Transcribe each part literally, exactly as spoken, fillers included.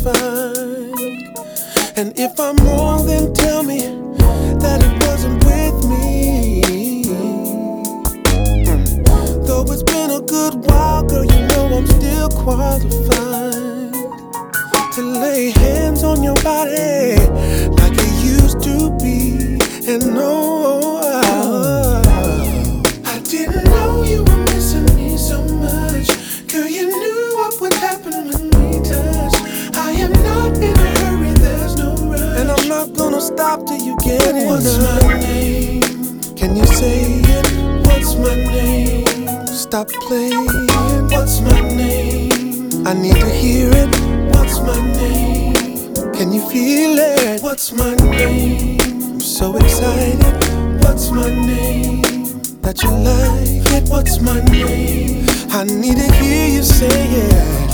find. And if I'm wrong, then tell me that it wasn't with me. Mm. Though it's been a good while, girl, you know I'm still qualified to lay hands on your body like it used to be. And no, I didn't know you were missing me so much. Girl, you knew what would happen when we touch. I am not in a hurry, there's no rush, and I'm not gonna stop till you get it. What's my name? Can you say it? What's my name? Stop playing. What's my name? I need to hear it. What's my name? Can you feel it? What's my name? I'm so excited. What's my name? That you like it. What's my name? I need to hear you say it.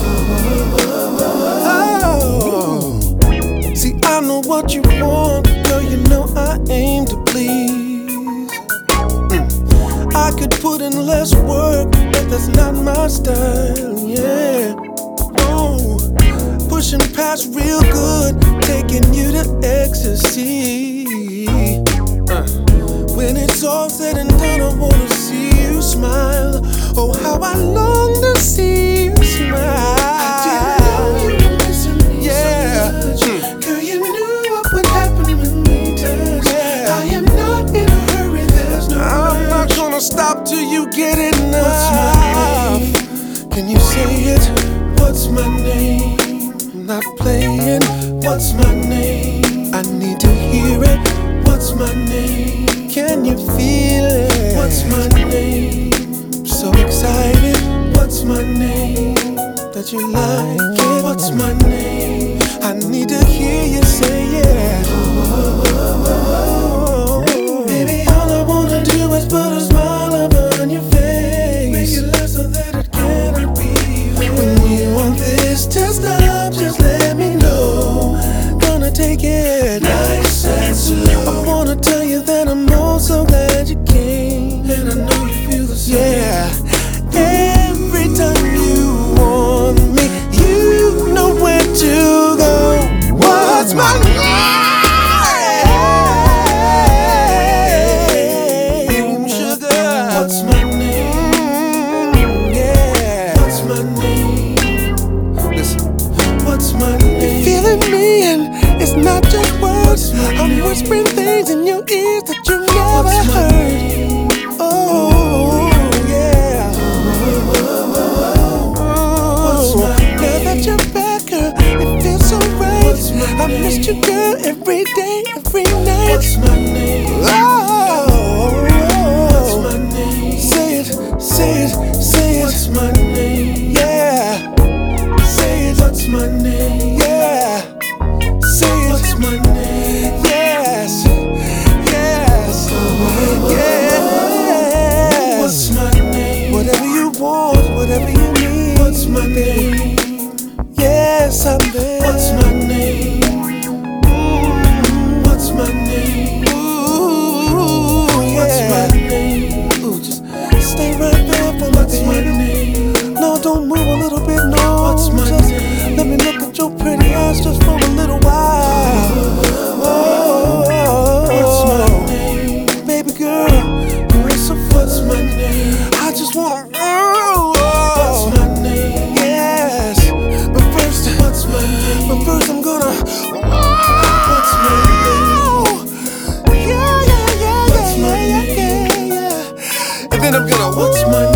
Oh, see, I know what you want, girl. You know I aim to please. Mm. I could put in less work, but that's not my style. Yeah. Oh, pushing past real good, taking you to ecstasy. Uh. When it's all said and done, I wanna see you smile. Oh, how I long to see you smile. I didn't know you were missing me yeah. so much. Mm. Girl, you knew what would happen when we touch. Yeah. I am not in a hurry, there's no I'm rush. Not gonna stop till you get enough. What's my name? Can you say it? What's my name? I'm not playing. What's my name? I need to hear it. What's my name? Can you feel it? What's my name? I'm so excited. What's my name? That you like it. What's my name? I need to hear you say it. Oh, oh, oh, oh. Baby, all I wanna do is put a smile upon your face. Make it laugh so that it cannot be erased. When you want this to stop, just let me know. Gonna take it nice and slow. I wanna tell you that I'm oh so glad you came, and I know you feel the same. Yeah. Every time you want me, you know where to go. What's my name, sugar? What's my name? Yeah. What's my name? Listen. What's my name? You're feeling me, and it's not just words. I'm whispering things in your ears that you never heard. Oh, yeah. Oh, now that you're back, girl, it feels so right. I missed you, girl, every day, every night. What's my name? Oh, what's my name? Say it, say it, say it. What's my name? Yeah. Say it. What's my name? Yeah. Say it. What's my name? Yes. Yes. Yeah. What's my name? Whatever you want, whatever you need. What's my name? Yes, I'm there. What's my name? Mm, what's my name? Ooh, yeah. What's my name? Ooh, just stay right there for what's me, my name? No, don't move a little bit, no. What's my just name? Let me look at your pretty eyes just for a little while. Oh, oh, oh, what's my name? Baby girl, you're so what's my name? I just wanna oh, what's my name? Yes, but first, what's my name? But first I'm gonna what's my name? Yeah, yeah, yeah, yeah, yeah, yeah, yeah. And then I'm gonna what's my name?